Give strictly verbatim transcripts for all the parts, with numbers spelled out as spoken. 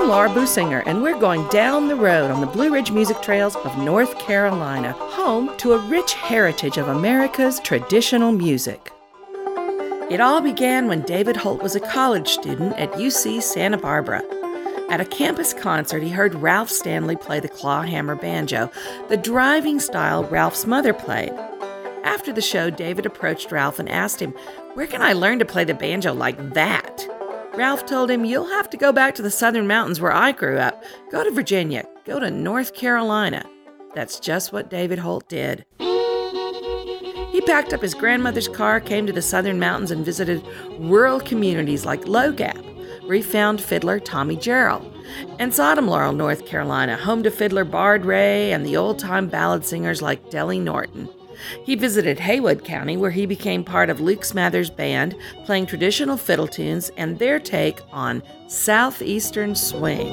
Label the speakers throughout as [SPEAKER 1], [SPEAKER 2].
[SPEAKER 1] Laura Businger, and we're going down the road on the Blue Ridge Music Trails of North Carolina, home to a rich heritage of America's traditional music. It all began when David Holt was a college student at U C Santa Barbara. At a campus concert, he heard Ralph Stanley play the clawhammer banjo, the driving style Ralph's mother played. After the show, David approached Ralph and asked him, "Where can I learn to play the banjo like that?" Ralph told him, "You'll have to go back to the southern mountains where I grew up. Go to Virginia. Go to North Carolina." That's just what David Holt did. He packed up his grandmother's car, came to the southern mountains, and visited rural communities like Low Gap, where he found fiddler Tommy Jarrell, and Sodom Laurel, North Carolina, home to fiddler Bard Ray and the old-time ballad singers like Dellie Norton. He visited Haywood County, where he became part of Luke Smathers' band, playing traditional fiddle tunes and their take on Southeastern swing.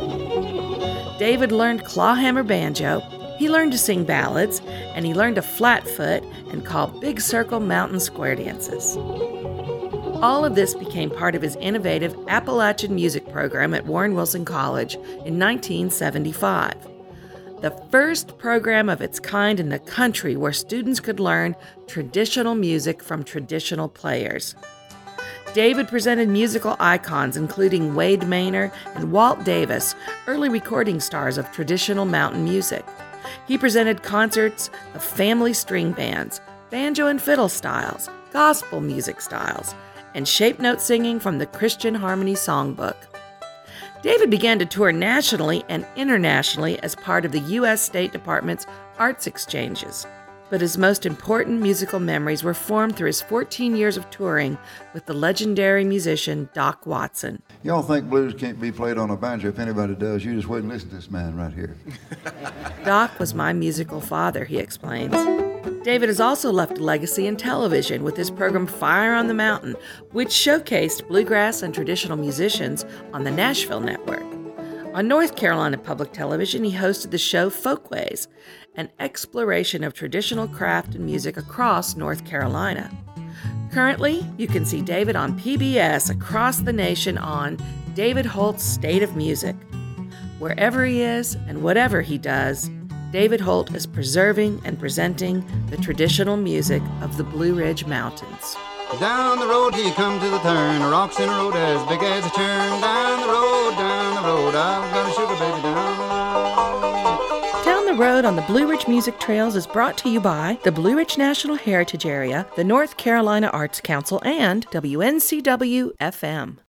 [SPEAKER 1] David learned clawhammer banjo, he learned to sing ballads, and he learned to flatfoot and call big circle mountain square dances. All of this became part of his innovative Appalachian music program at Warren Wilson College in nineteen seventy-five. The first program of its kind in the country where students could learn traditional music from traditional players. David presented musical icons including Wade Maynor and Walt Davis, early recording stars of traditional mountain music. He presented concerts of family string bands, banjo and fiddle styles, gospel music styles, and shape note singing from the Christian Harmony Songbook. David began to tour nationally and internationally as part of the U S State Department's arts exchanges. But his most important musical memories were formed through his fourteen years of touring with the legendary musician Doc Watson.
[SPEAKER 2] Y'all think blues can't be played on a banjo? If anybody does, you just wait and listen to this man right here.
[SPEAKER 1] Doc was my musical father, he explains. David has also left a legacy in television with his program Fire on the Mountain, which showcased bluegrass and traditional musicians on the Nashville Network. On North Carolina Public Television, he hosted the show Folkways, an exploration of traditional craft and music across North Carolina. Currently, you can see David on P B S across the nation on David Holt's State of Music. Wherever he is and whatever he does, David Holt is preserving and presenting the traditional music of the Blue Ridge Mountains.
[SPEAKER 3] Down the road till you come to the turn, a rocks in the road as big as a churn. Down the road, down the road, I've got a sugar baby down the road.
[SPEAKER 1] Down the Road on the Blue Ridge Music Trails is brought to you by the Blue Ridge National Heritage Area, the North Carolina Arts Council, and W N C W F M.